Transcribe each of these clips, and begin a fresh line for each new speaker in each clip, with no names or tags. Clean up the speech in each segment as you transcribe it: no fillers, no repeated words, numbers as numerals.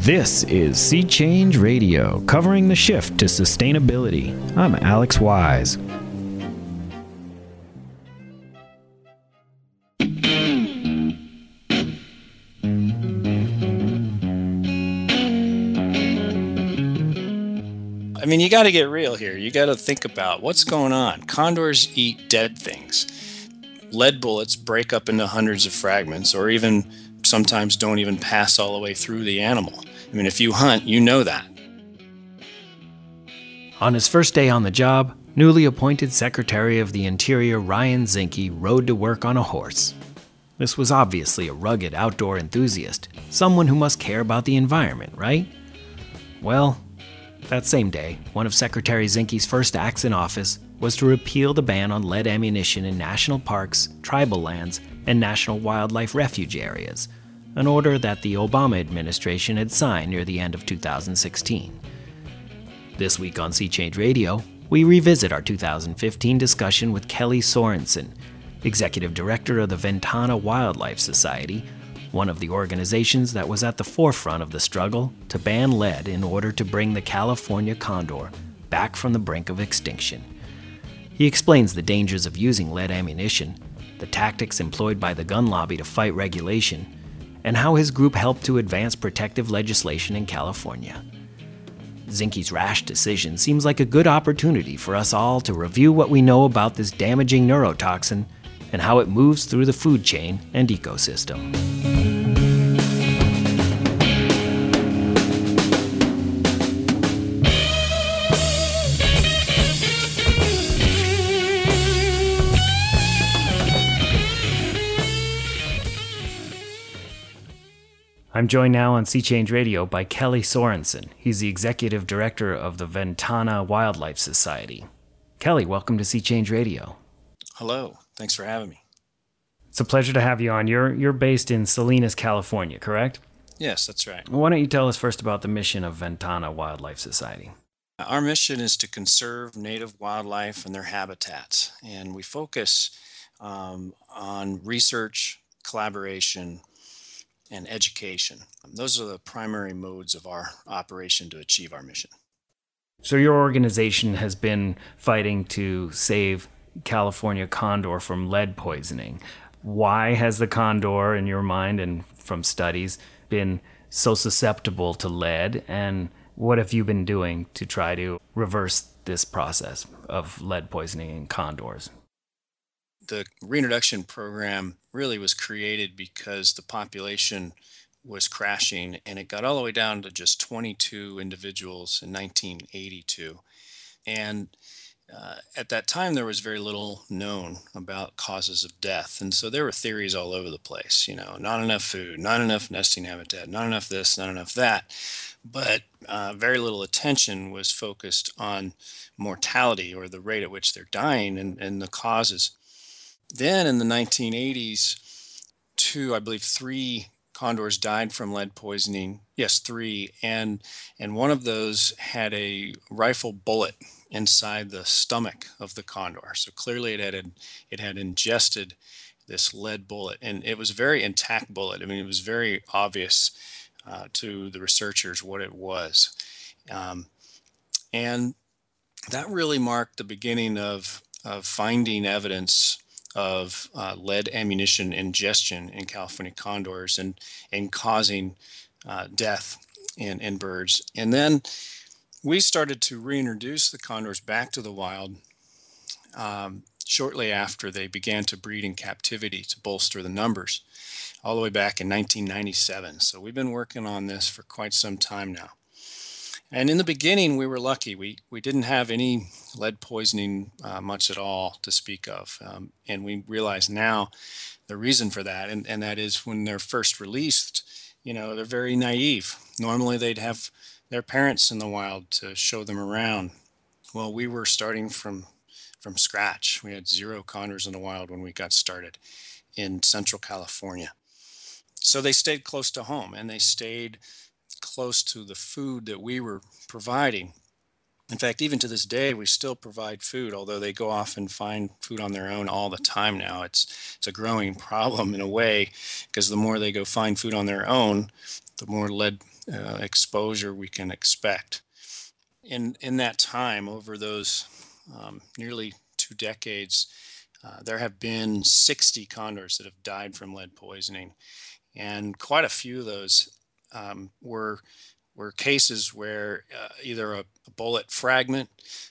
This is Sea Change Radio, covering the shift to sustainability. I'm Alex Wise.
I mean, you got to get real here. You got to think about what's going on. Condors eat dead things. Lead bullets break up into hundreds of fragments, or even sometimes don't even pass all the way through the animal. I mean, if you hunt, you know that.
On his first day on the job, newly appointed Secretary of the Interior Ryan Zinke rode to work on a horse. This was obviously a rugged outdoor enthusiast, someone who must care about the environment, right? Well, that same day, one of Secretary Zinke's first acts in office was to repeal the ban on lead ammunition in national parks, tribal lands, and national wildlife refuge areas, an order that the Obama administration had signed near the end of 2016. This week on Sea Change Radio, we revisit our 2015 discussion with Kelly Sorensen, Executive Director of the Ventana Wildlife Society, one of the organizations that was at the forefront of the struggle to ban lead in order to bring the California condor back from the brink of extinction. He explains the dangers of using lead ammunition, the tactics employed by the gun lobby to fight regulation, and how his group helped to advance protective legislation in California. Zinke's rash decision seems like a good opportunity for us all to review what we know about this damaging neurotoxin and how it moves through the food chain and ecosystem. I'm joined now on Sea Change Radio by Kelly Sorensen. He's the Executive Director of the Ventana Wildlife Society. Kelly, welcome to Sea Change Radio.
Hello. Thanks for having me.
It's a pleasure to have you on. You're based in Salinas, California, correct?
Yes, that's right.
Why don't you tell us first about the mission of Ventana Wildlife Society?
Our mission is to conserve native wildlife and their habitats, and we focus on research, collaboration, and education. Those are the primary modes of our operation to achieve our mission.
So your organization has been fighting to save California condor from lead poisoning. Why has the condor, in your mind and from studies, been so susceptible to lead? And what have you been doing to try to reverse this process of lead poisoning in condors?
The reintroduction program really was created because the population was crashing, and it got all the way down to just 22 individuals in 1982. And at that time, there was very little known about causes of death. And so there were theories all over the place, not enough food, not enough nesting habitat, not enough this, not enough that. But very little attention was focused on mortality, or the rate at which they're dying, and the causes. Then in the 1980s, I believe three condors died from lead poisoning. Yes, three. And one of those had a rifle bullet inside the stomach of the condor. So clearly it had ingested this lead bullet, and it was a very intact bullet. I mean, it was very obvious to the researchers what it was. And that really marked the beginning of finding evidence of lead ammunition ingestion in California condors and causing death in birds. And then we started to reintroduce the condors back to the wild shortly after they began to breed in captivity to bolster the numbers, all the way back in 1997. So we've been working on this for quite some time now. And in the beginning, we were lucky. We didn't have any lead poisoning much at all to speak of. And we realize now the reason for that, and that is when they're first released, they're very naive. Normally, they'd have their parents in the wild to show them around. Well, we were starting from scratch. We had 0 condors in the wild when we got started in Central California. So they stayed close to home, and they stayed close to the food that we were providing. In fact, even to this day, we still provide food, although they go off and find food on their own all the time now. It's a growing problem in a way, because the more they go find food on their own, the more lead exposure we can expect. In that time, over those nearly 2 decades, there have been 60 condors that have died from lead poisoning, and quite a few of those were cases where either a bullet fragment,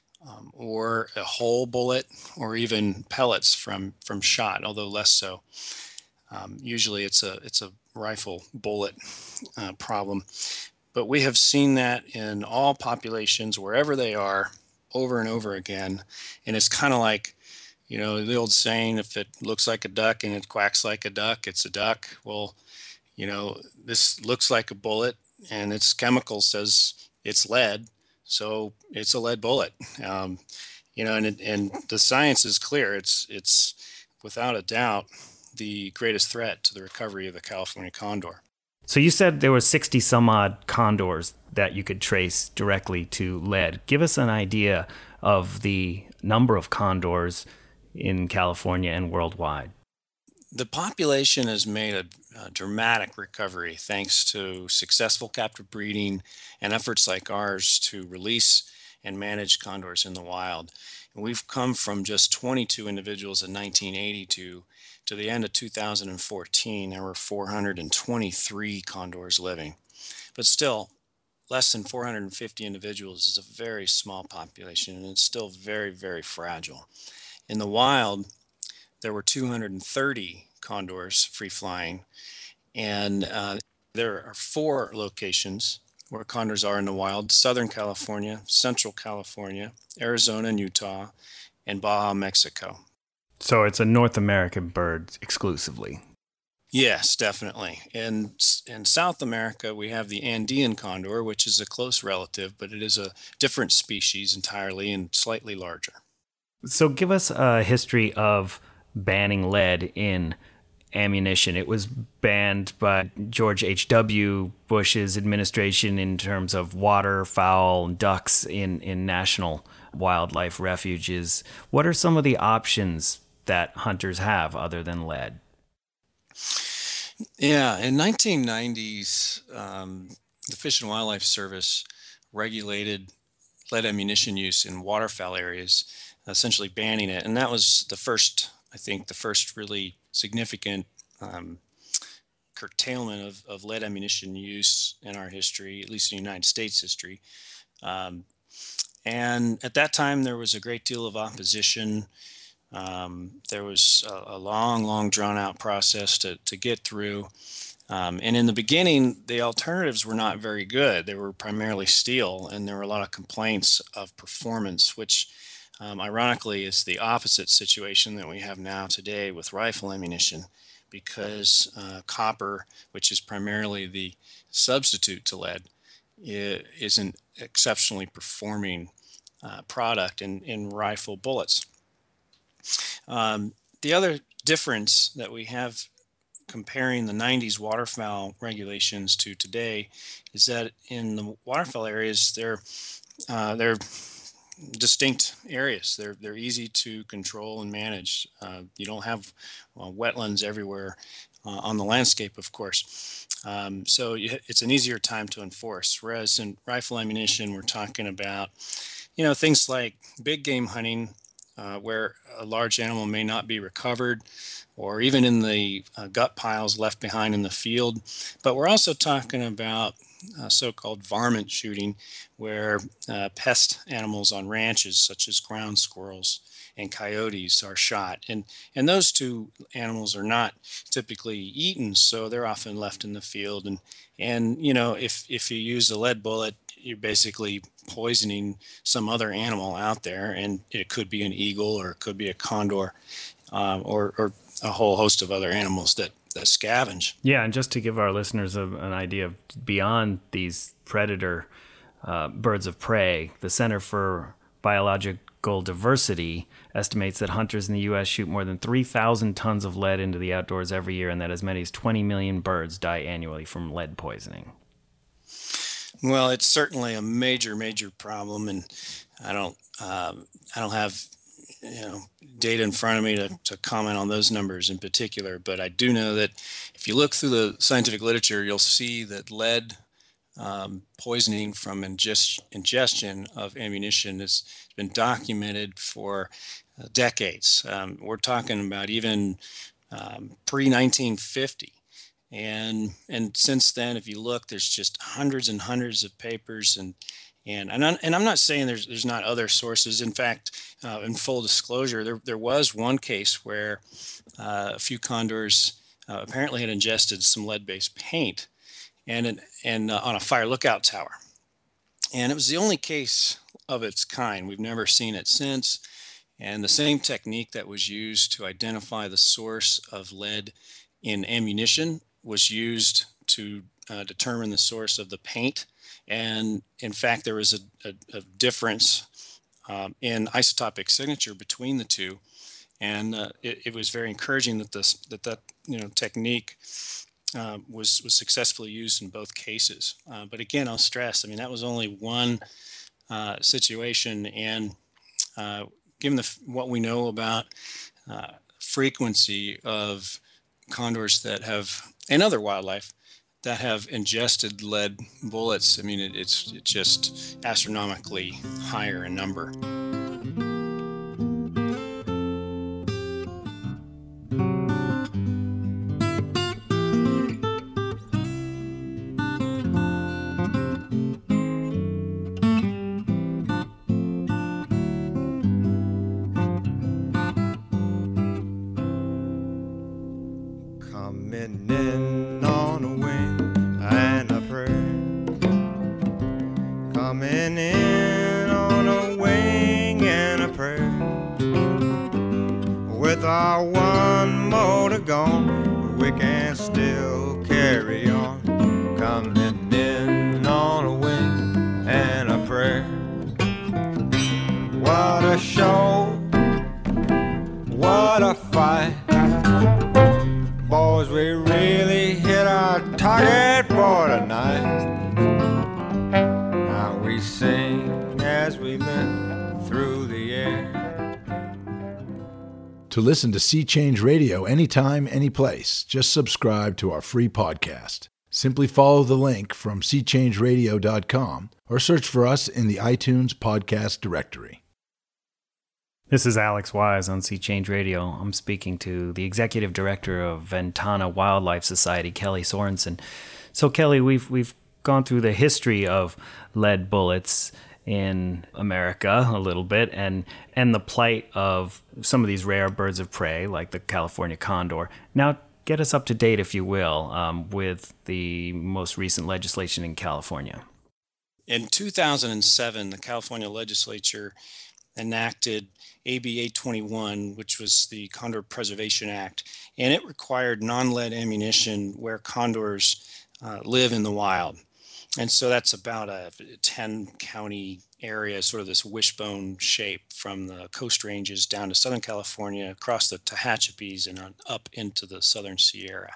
or a whole bullet, or even pellets from shot, although less so. Usually, it's a rifle bullet problem, but we have seen that in all populations, wherever they are, over and over again. And it's kind of like, the old saying, if it looks like a duck and it quacks like a duck, it's a duck. Well, this looks like a bullet and its chemical says it's lead, so it's a lead bullet. And the science is clear. It's without a doubt the greatest threat to the recovery of the California condor.
So you said there were 60 some odd condors that you could trace directly to lead. Give us an idea of the number of condors in California and worldwide.
The population has made a dramatic recovery thanks to successful captive breeding and efforts like ours to release and manage condors in the wild. And we've come from just 22 individuals in 1982 to the end of 2014. There were 423 condors living. But still, less than 450 individuals is a very small population, and it's still very, very fragile. In the wild, there were 230 condors free flying, and there are 4 locations where condors are in the wild: Southern California, Central California, Arizona and Utah, and Baja, Mexico.
So it's a North American bird exclusively.
Yes, definitely. In South America, we have the Andean condor, which is a close relative, but it is a different species entirely and slightly larger.
So give us a history of banning lead in ammunition. It was banned by George H.W. Bush's administration in terms of waterfowl and ducks in national wildlife refuges. What are some of the options that hunters have other than lead?
Yeah, in 1990s, the Fish and Wildlife Service regulated lead ammunition use in waterfowl areas, essentially banning it. And that was the first really significant curtailment of lead ammunition use in our history, at least in the United States history. And at that time, there was a great deal of opposition. There was a long, drawn-out process to get through. And in the beginning, the alternatives were not very good. They were primarily steel, and there were a lot of complaints of performance, which ironically is the opposite situation that we have now today with rifle ammunition, because copper, which is primarily the substitute to lead, is an exceptionally performing product in rifle bullets. The other difference that we have comparing the 90s waterfowl regulations to today is that in the waterfowl areas, they're distinct areas. They're easy to control and manage. You don't have wetlands everywhere on the landscape, of course. So it's an easier time to enforce. Whereas in rifle ammunition, we're talking about, things like big game hunting, where a large animal may not be recovered, or even in the gut piles left behind in the field. But we're also talking about so-called varmint shooting, where pest animals on ranches, such as ground squirrels and coyotes, are shot. And those two animals are not typically eaten, so they're often left in the field. And if you use a lead bullet, you're basically poisoning some other animal out there, and it could be an eagle, or it could be a condor, or a whole host of other animals that scavenge.
Yeah, and just to give our listeners an idea of beyond these predator birds of prey, the Center for Biological Diversity estimates that hunters in the U.S. shoot more than 3,000 tons of lead into the outdoors every year, and that as many as 20 million birds die annually from lead poisoning.
Well, it's certainly a major, major problem, and I don't, I don't have, you know, data in front of me to comment on those numbers in particular. But I do know that if you look through the scientific literature, you'll see that lead poisoning from ingestion of ammunition has been documented for decades. We're talking about even pre 1950. And since then, if you look, there's just hundreds and hundreds of papers and I'm not saying there's not other sources. In fact, in full disclosure, there was one case where a few condors apparently had ingested some lead-based paint and on a fire lookout tower, and it was the only case of its kind. We've never seen it since. And the same technique that was used to identify the source of lead in ammunition was used to determine the source of the paint. And in fact, there was a difference in isotopic signature between the two. And it was very encouraging that that technique was successfully used in both cases. But again, I'll stress, I mean, that was only one situation. And given what we know about frequency of condors that have, and other wildlife that have ingested lead bullets, I mean, it's just astronomically higher in number.
Coming in on a wing and a prayer. Coming in on a wing and a prayer. With our one motor gone, we can still carry on. Coming in on a wing and a prayer. What a show, what a fight. Boys, we really hit our target for tonight. Now we sing as we live through the air.
To listen to Sea Change Radio anytime, anyplace, just subscribe to our free podcast. Simply follow the link from seachangeradio.com or search for us in the iTunes podcast directory.
This is Alex Wise on Sea Change Radio. I'm speaking to the executive director of Ventana Wildlife Society, Kelly Sorensen. So, Kelly, we've gone through the history of lead bullets in America a little bit, and the plight of some of these rare birds of prey, like the California condor. Now, get us up to date, if you will, with the most recent legislation in California.
In 2007, the California legislature enacted AB 821, which was the Condor Preservation Act, and it required non-lead ammunition where condors live in the wild. And so that's about a 10-county area, sort of this wishbone shape from the Coast Ranges down to Southern California, across the Tehachapis and up into the Southern Sierra.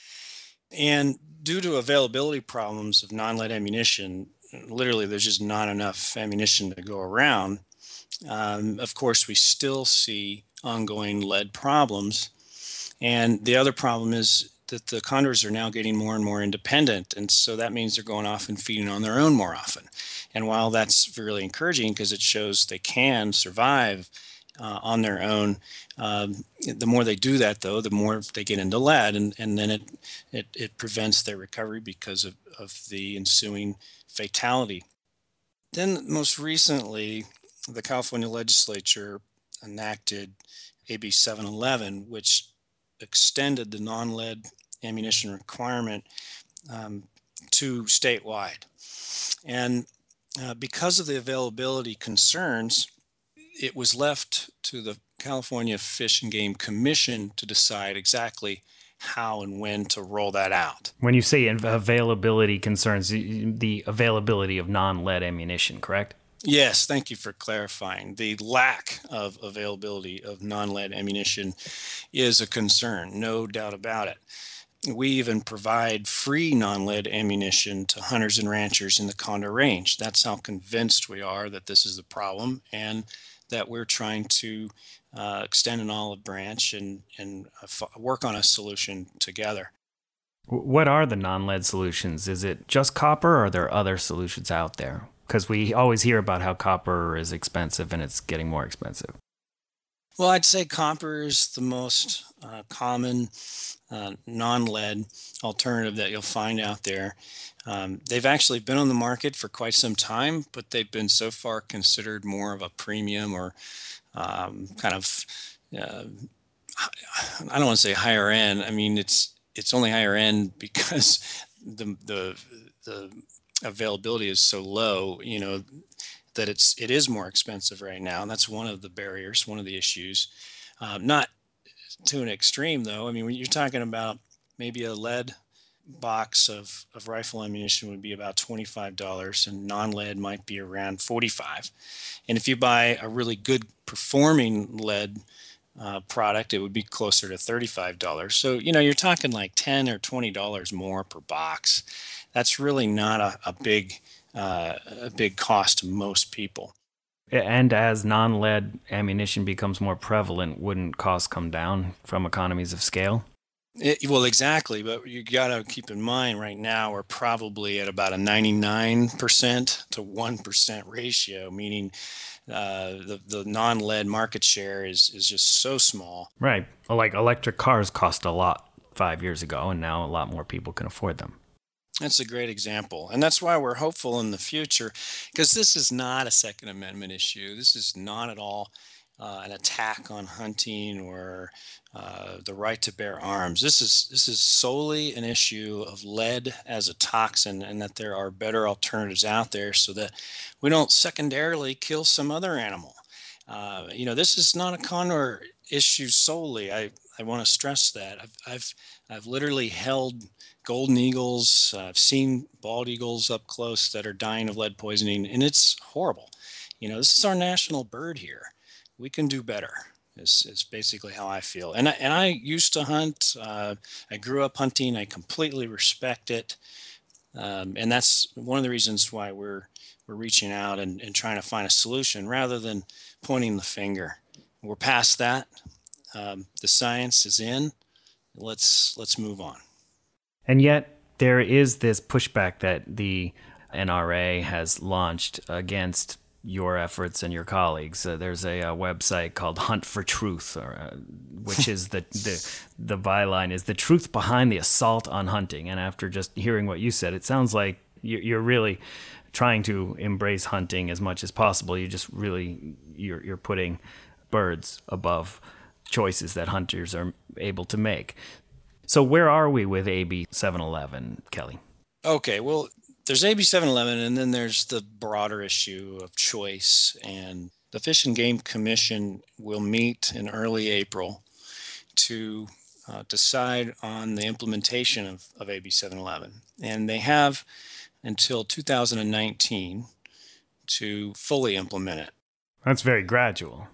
And due to availability problems of non-lead ammunition, literally there's just not enough ammunition to go around. Of course, we still see ongoing lead problems. And the other problem is that the condors are now getting more and more independent. And so that means they're going off and feeding on their own more often. And while that's really encouraging because it shows they can survive on their own, the more they do that, though, the more they get into lead. And then it prevents their recovery because of the ensuing fatality. Then most recently, the California legislature enacted AB 711, which extended the non-lead ammunition requirement to statewide. And because of the availability concerns, it was left to the California Fish and Game Commission to decide exactly how and when to roll that out.
When you say availability concerns, the availability of non-lead ammunition, correct?
Yes, thank you for clarifying. The lack of availability of non-lead ammunition is a concern, no doubt about it. We even provide free non-lead ammunition to hunters and ranchers in the Condor Range. That's how convinced we are that this is the problem, and that we're trying to extend an olive branch and work on a solution together.
What are the non-lead solutions? Is it just copper, or are there other solutions out there? Because we always hear about how copper is expensive and it's getting more expensive.
Well, I'd say copper is the most common non-lead alternative that you'll find out there. They've actually been on the market for quite some time, but they've been so far considered more of a premium or kind of, I don't want to say higher end. I mean, it's only higher end because the availability is so low, that it is more expensive right now. And that's one of the barriers, one of the issues. Not to an extreme, though. I mean, when you're talking about maybe a lead box of rifle ammunition would be about $25, and non-lead might be around $45. And if you buy a really good performing lead product, it would be closer to $35. So, you're talking like $10 or $20 more per box. That's really not a big cost to most people.
And as non-lead ammunition becomes more prevalent, wouldn't costs come down from economies of scale?
Well, exactly. But you got to keep in mind right now we're probably at about a 99% to 1% ratio, meaning the non-lead market share is just so small.
Right. Like electric cars cost a lot 5 years ago, and now a lot more people can afford them.
That's a great example. And that's why we're hopeful in the future, because this is not a Second Amendment issue. This is not at all an attack on hunting or the right to bear arms. This is solely an issue of lead as a toxin, and that there are better alternatives out there so that we don't secondarily kill some other animal. This is not a condor issue solely. I want to stress that. I've literally held golden eagles. I've seen bald eagles up close that are dying of lead poisoning, and it's horrible. This is our national bird here. We can do better. Is basically how I feel. And I used to hunt. I grew up hunting. I completely respect it, and that's one of the reasons why we're reaching out and trying to find a solution rather than pointing the finger. We're past that. The science is in. Let's move on.
And yet there is this pushback that the NRA has launched against your efforts and your colleagues. There's a website called Hunt for Truth, which is the byline is the truth behind the assault on hunting. And after just hearing what you said, it sounds like you're really trying to embrace hunting as much as possible. You're putting birds above choices that hunters are able to make. So where are we with AB 711, Kelly?
Okay, well, there's AB 711, and then there's the broader issue of choice. And the Fish and Game Commission will meet in early April to decide on the implementation of AB 711. And they have until 2019 to fully implement it.
That's very gradual.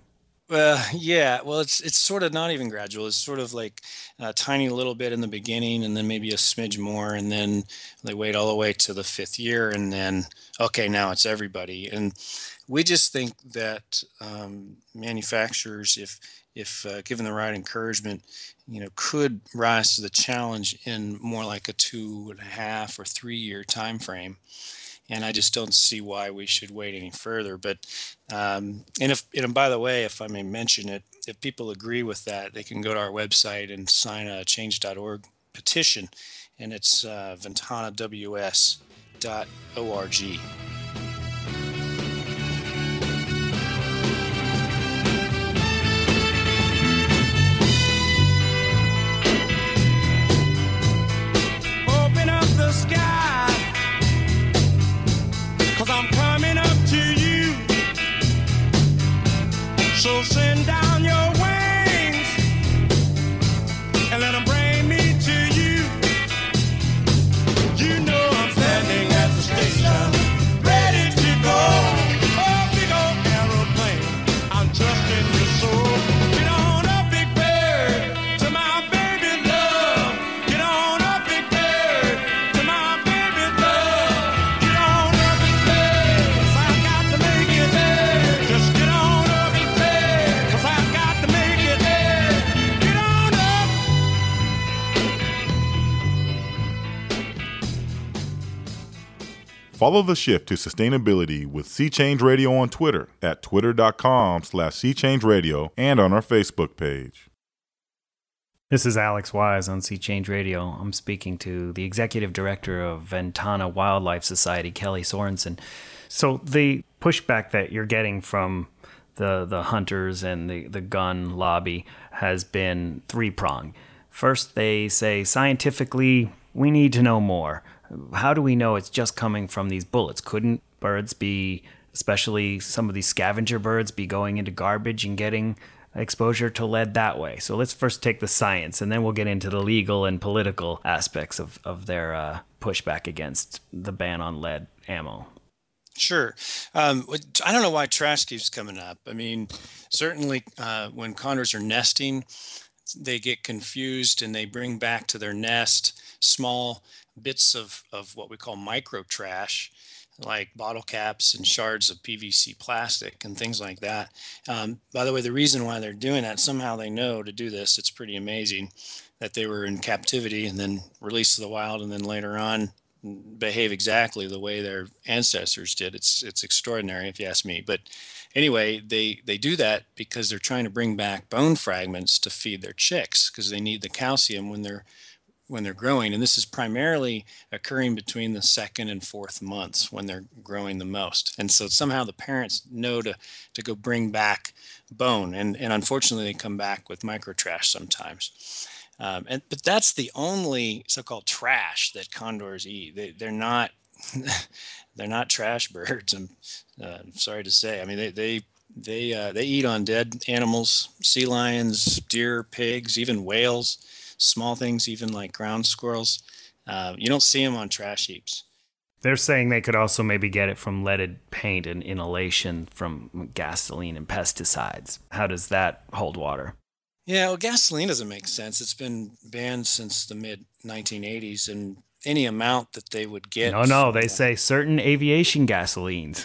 Yeah. Well, it's sort of not even gradual. It's sort of like a tiny little bit in the beginning, and then maybe a smidge more, and then they wait all the way to the 5th year, and then okay, now it's everybody. And we just think that manufacturers, if given the right encouragement, could rise to the challenge in more like a 2.5 or 3 year time frame. And I just don't see why we should wait any further. But and by the way, if I may mention it, if people agree with that, they can go to our website and sign a change.org petition, and it's ventanaws.org.
Open up the sky, 'cause I'm coming up to you. So send down your wings and let them bring me to you. You know I'm standing at the station,
Follow the shift to sustainability with Sea Change Radio on Twitter at twitter.com/SeaChangeRadio and on our Facebook page.
This is Alex Wise on Sea Change Radio. I'm speaking to the executive director of Ventana Wildlife Society, Kelly Sorensen. So the pushback that you're getting from the hunters and the gun lobby has been three-pronged. First, they say scientifically, we need to know more. How do we know it's just coming from these bullets? Couldn't birds be, especially some of these scavenger birds, be going into garbage and getting exposure to lead that way? So let's first take the science, and then we'll get into the legal and political aspects of their pushback against the ban on lead ammo.
Sure. I don't know why trash keeps coming up. I mean, certainly when condors are nesting, they get confused and they bring back to their nest small bits of what we call micro trash, like bottle caps and shards of PVC plastic and things like that. By the way, the reason why they're doing that, somehow they know to do this. It's pretty amazing that they were in captivity and then released to the wild and then later on behave exactly the way their ancestors did. It's extraordinary if you ask me. But anyway, they do that because they're trying to bring back bone fragments to feed their chicks because they need the calcium when they're growing. And this is primarily occurring between the second and fourth months when they're growing the most. And so somehow the parents know to go bring back bone. And unfortunately, they come back with microtrash sometimes. But that's the only so-called trash that condors eat. They're not they're not trash birds. I'm sorry to say. I mean, they eat on dead animals, sea lions, deer, pigs, even whales, small things, even like ground squirrels. You don't see them on trash heaps.
They're saying they could also maybe get it from leaded paint and inhalation from gasoline and pesticides. How does that hold water?
Yeah, well, gasoline doesn't make sense. It's been banned since the mid-1980s, and any amount that they would get...
No, they say certain aviation gasolines.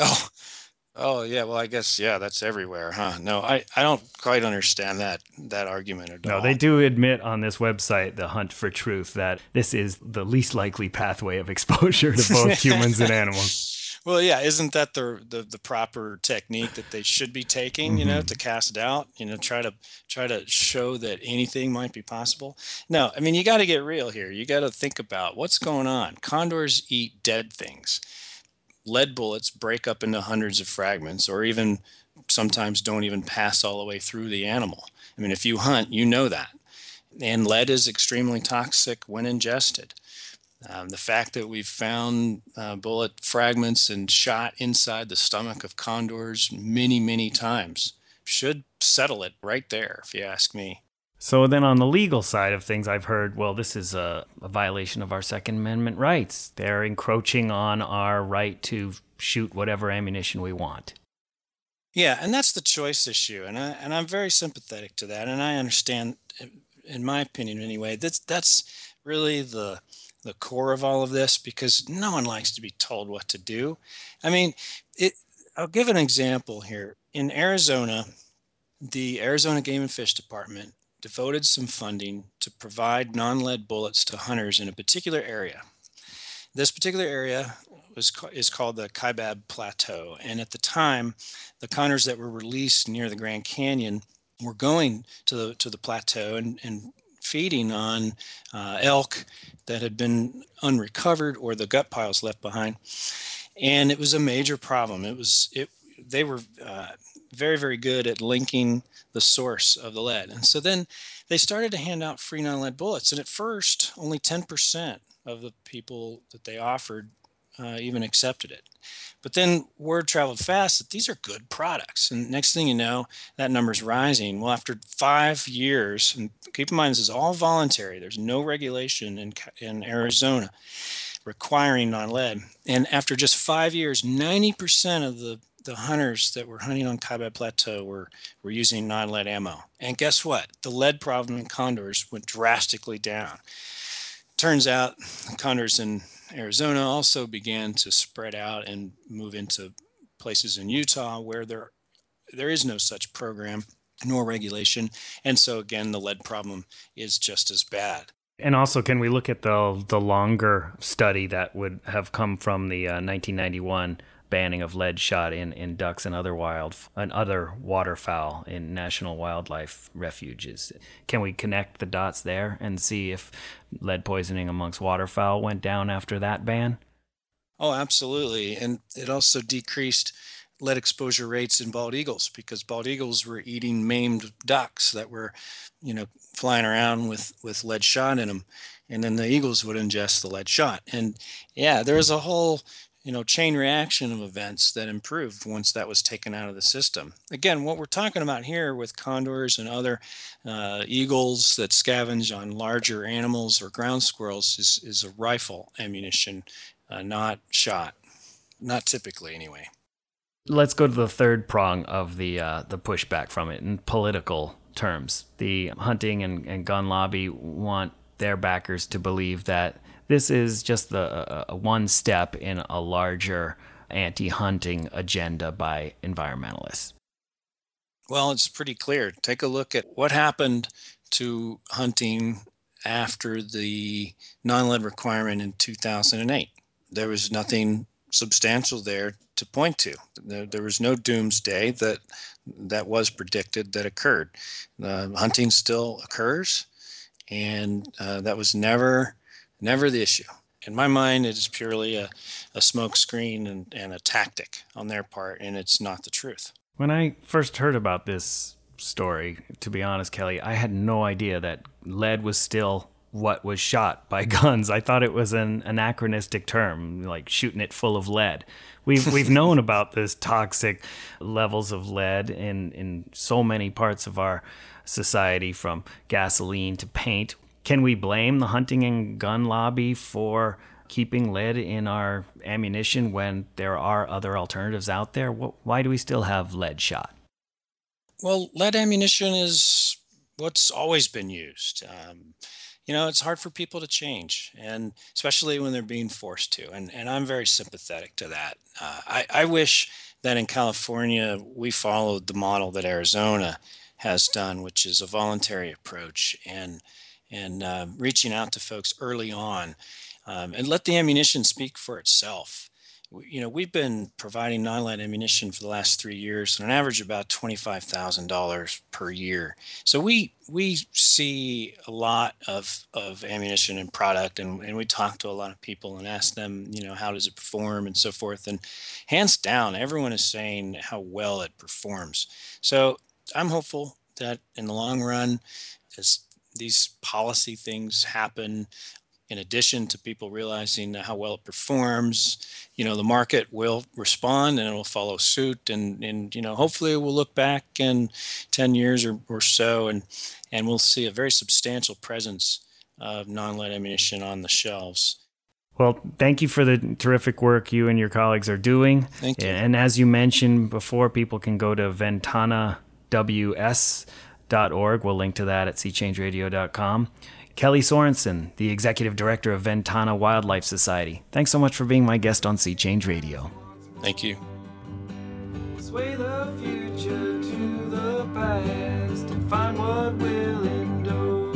Oh, yeah, well, I guess, yeah, that's everywhere, huh? No, I don't quite understand that argument at all.
No, they do admit on this website, The Hunt for Truth, that this is the least likely pathway of exposure to both humans and animals.
Well, yeah, isn't that the proper technique that they should be taking, to cast doubt, try to show that anything might be possible? No, I mean, you got to get real here. You got to think about what's going on. Condors eat dead things. Lead bullets break up into hundreds of fragments, or even sometimes don't even pass all the way through the animal. I mean, if you hunt, you know that. And lead is extremely toxic when ingested. The fact that we've found bullet fragments and shot inside the stomach of condors many, many times should settle it right there, if you ask me.
So then on the legal side of things, I've heard, well, this is a violation of our Second Amendment rights. They're encroaching on our right to shoot whatever ammunition we want.
Yeah, and that's the choice issue, and I'm very sympathetic to that, and I understand, in my opinion anyway, that's really the core of all of this, because no one likes to be told what to do. I mean, I'll give an example here. In Arizona, the Arizona Game and Fish Department devoted some funding to provide non-lead bullets to hunters in a particular area. This particular area is called the Kaibab Plateau, and at the time, the condors that were released near the Grand Canyon were going to the plateau and feeding on elk that had been unrecovered or the gut piles left behind, and it was a major problem. They were very, very good at linking the source of the lead, and so then they started to hand out free non-lead bullets. And at first, only 10% of the people that they offered even accepted it. But then word traveled fast that these are good products. And next thing you know, that number's rising. Well, after 5 years, and keep in mind, this is all voluntary. There's no regulation in Arizona requiring non-lead. And after just 5 years, 90% of the hunters that were hunting on Kaibab Plateau were using non-lead ammo. And guess what? The lead problem in condors went drastically down. Turns out the condors in Arizona also began to spread out and move into places in Utah where there is no such program nor regulation. And so again, the lead problem is just as bad.
And also, can we look at the longer study that would have come from the 1991 banning of lead shot in ducks and other waterfowl in national wildlife refuges? Can we connect the dots there and see if lead poisoning amongst waterfowl went down after that ban?
Oh, absolutely. And it also decreased lead exposure rates in bald eagles because bald eagles were eating maimed ducks that were, flying around with lead shot in them. And then the eagles would ingest the lead shot. And yeah, there was a whole, chain reaction of events that improved once that was taken out of the system. Again, what we're talking about here with condors and other eagles that scavenge on larger animals or ground squirrels is a rifle ammunition, not shot. Not typically, anyway.
Let's go to the third prong of the pushback from it in political terms. The hunting and gun lobby want their backers to believe that this is just a one step in a larger anti-hunting agenda by environmentalists.
Well, it's pretty clear. Take a look at what happened to hunting after the non-lead requirement in 2008. There was nothing substantial there to point to. There was no doomsday that was predicted that occurred. Hunting still occurs, and that was never the issue. In my mind, it is purely a smoke screen and a tactic on their part, and it's not the truth.
When I first heard about this story, to be honest, Kelly, I had no idea that lead was still what was shot by guns. I thought it was an anachronistic term, like shooting it full of lead. We've known about this toxic levels of lead in so many parts of our society, from gasoline to paint. Can we blame the hunting and gun lobby for keeping lead in our ammunition when there are other alternatives out there? Why do we still have lead shot?
Well, lead ammunition is what's always been used. It's hard for people to change, and especially when they're being forced to. And I'm very sympathetic to that. I wish that in California we followed the model that Arizona has done, which is a voluntary approach and reaching out to folks early on, and let the ammunition speak for itself. We've been providing non-lead ammunition for the last 3 years, on an average about $25,000 per year. So we see a lot of ammunition and product, and we talk to a lot of people and ask them, how does it perform and so forth. And hands down, everyone is saying how well it performs. So I'm hopeful that in the long run, as these policy things happen, in addition to people realizing how well it performs, the market will respond and it will follow suit. And hopefully we'll look back in 10 years or so and we'll see a very substantial presence of non-lead ammunition on the shelves.
Well, thank you for the terrific work you and your colleagues are doing.
Thank you.
And as you mentioned before, people can go to ventanaws.org. We'll link to that at seachangeradio.com. Kelly Sorensen, the Executive Director of Ventana Wildlife Society. Thanks so much for being my guest on Sea Change Radio.
Thank you.
Sway the future to the past and find what will endure.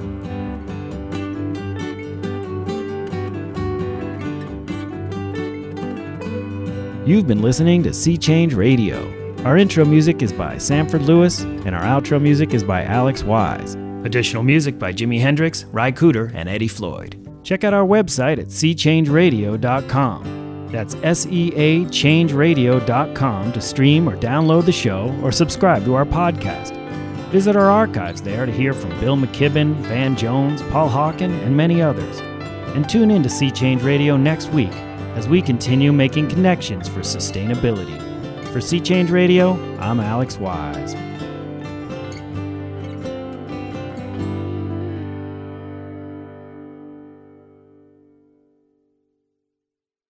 You've been listening to Sea Change Radio. Our intro music is by Sanford Lewis, and our outro music is by Alex Wise. Additional music by Jimi Hendrix, Ry Cooder, and Eddie Floyd. Check out our website at seachangeradio.com. That's SEAchangeradio.com to stream or download the show or subscribe to our podcast. Visit our archives there to hear from Bill McKibben, Van Jones, Paul Hawken, and many others. And tune in to Sea Change Radio next week as we continue making connections for sustainability. For Sea Change Radio, I'm Alex Wise.